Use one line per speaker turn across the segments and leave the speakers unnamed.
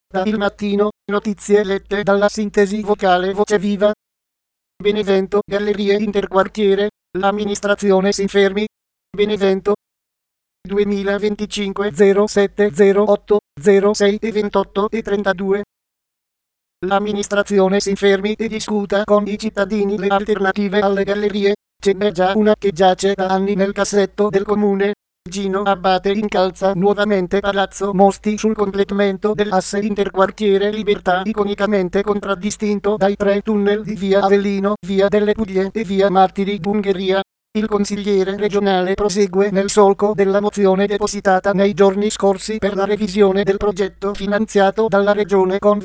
Da Il Mattino, notizie lette dalla sintesi vocale Voce Viva. Benevento, Gallerie Interquartiere, l'amministrazione si fermi. Benevento, 2025 07 08 06 e 28 e 32. L'amministrazione si fermi e discuta con i cittadini le alternative alle gallerie. Ce n'è già una che giace da anni nel cassetto del comune. Gino Abbate incalza nuovamente Palazzo Mosti sul completamento dell'asse interquartiere Libertà, iconicamente contraddistinto dai 3 tunnel di via Avellino, via delle Puglie e via Martiri d'Ungheria. Il consigliere regionale prosegue nel solco della mozione depositata nei giorni scorsi per la revisione del progetto finanziato dalla regione con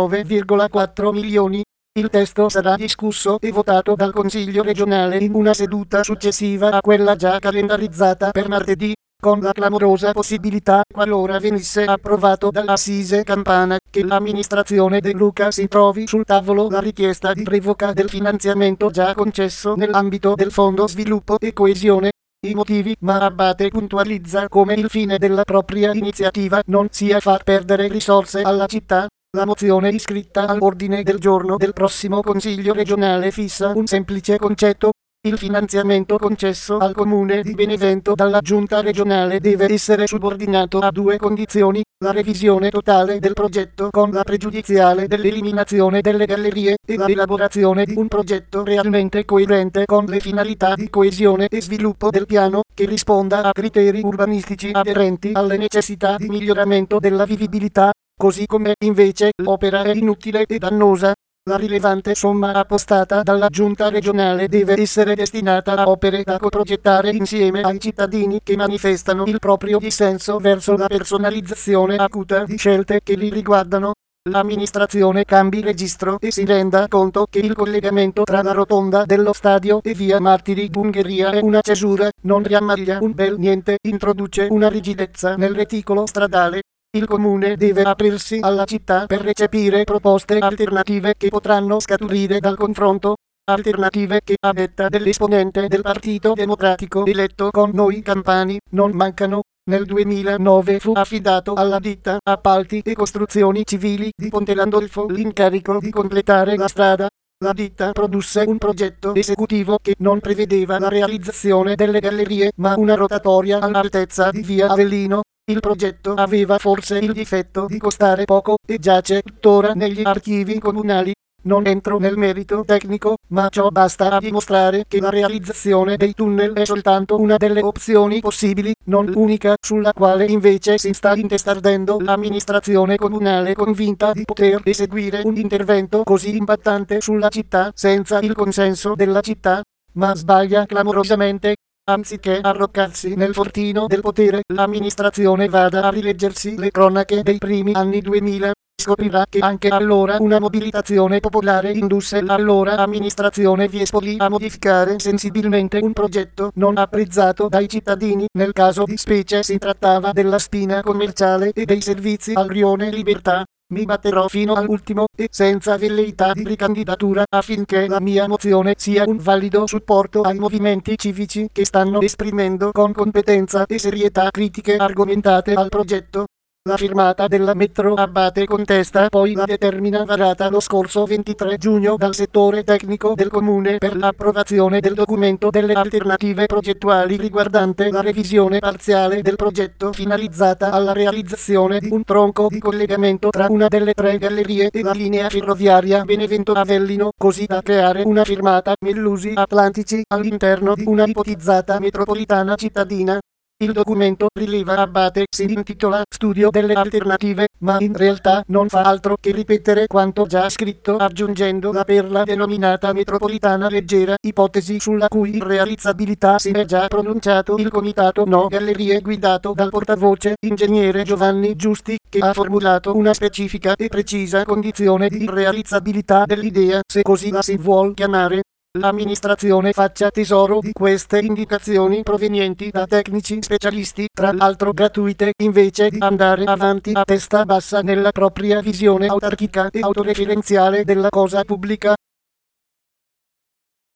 29,4 milioni. Il testo sarà discusso e votato dal Consiglio regionale in una seduta successiva a quella già calendarizzata per martedì, con la clamorosa possibilità, qualora venisse approvato dall'Assise Campana, che l'amministrazione De Luca si trovi sul tavolo la richiesta di revoca del finanziamento già concesso nell'ambito del Fondo Sviluppo e Coesione. I motivi, ma Abbate puntualizza come il fine della propria iniziativa non sia far perdere risorse alla città. La mozione iscritta all'ordine del giorno del prossimo Consiglio regionale fissa un semplice concetto. Il finanziamento concesso al Comune di Benevento dalla Giunta regionale deve essere subordinato a 2 condizioni: la revisione totale del progetto con la pregiudiziale dell'eliminazione delle gallerie e l'elaborazione di un progetto realmente coerente con le finalità di coesione e sviluppo del piano, che risponda a criteri urbanistici aderenti alle necessità di miglioramento della vivibilità. Così come, invece, l'opera è inutile e dannosa. La rilevante somma appostata dalla Giunta regionale deve essere destinata a opere da coprogettare insieme ai cittadini che manifestano il proprio dissenso verso la personalizzazione acuta di scelte che li riguardano. L'amministrazione cambi registro e si renda conto che il collegamento tra la rotonda dello stadio e via Martiri d'Ungheria è una cesura, non riammaglia un bel niente, introduce una rigidezza nel reticolo stradale. Il comune deve aprirsi alla città per recepire proposte alternative che potranno scaturire dal confronto. Alternative che, a detta dell'esponente del Partito Democratico eletto con Noi Campani, non mancano. Nel 2009 fu affidato alla ditta Appalti e Costruzioni Civili di Ponte Landolfo l'incarico di completare la strada. La ditta produsse un progetto esecutivo che non prevedeva la realizzazione delle gallerie, ma una rotatoria all'altezza di via Avellino. Il progetto aveva forse il difetto di costare poco e giace tuttora negli archivi comunali. Non entro nel merito tecnico, ma ciò basta a dimostrare che la realizzazione dei tunnel è soltanto una delle opzioni possibili, non l'unica, sulla quale invece si sta intestardendo l'amministrazione comunale, convinta di poter eseguire un intervento così impattante sulla città senza il consenso della città. Ma sbaglia clamorosamente. Anziché arroccarsi nel fortino del potere, l'amministrazione vada a rileggersi le cronache dei primi anni 2000. Scoprirà che anche allora una mobilitazione popolare indusse l'allora amministrazione Viespoli a modificare sensibilmente un progetto non apprezzato dai cittadini. Nel caso di specie si trattava della spina commerciale e dei servizi al rione Libertà. Mi batterò fino all'ultimo e senza velleità di ricandidatura affinché la mia mozione sia un valido supporto ai movimenti civici che stanno esprimendo con competenza e serietà critiche argomentate al progetto. La firmata della Metro Abbate contesta poi la determina varata lo scorso 23 giugno dal settore tecnico del comune per l'approvazione del documento delle alternative progettuali riguardante la revisione parziale del progetto finalizzata alla realizzazione di un tronco di collegamento tra una delle 3 gallerie e la linea ferroviaria Benevento-Avellino, così da creare una firmata Mellusi Atlantici all'interno di una ipotizzata metropolitana cittadina. Il documento, rileva Abbate, si intitola Studio delle alternative, ma in realtà non fa altro che ripetere quanto già scritto, aggiungendo la per la denominata metropolitana leggera, ipotesi sulla cui irrealizzabilità si è già pronunciato il Comitato No Gallerie guidato dal portavoce, ingegnere Giovanni Giusti, che ha formulato una specifica e precisa condizione di irrealizzabilità dell'idea, se così la si vuol chiamare. L'amministrazione faccia tesoro di queste indicazioni provenienti da tecnici specialisti, tra l'altro gratuite, invece di andare avanti a testa bassa nella propria visione autarchica e autoreferenziale della cosa pubblica.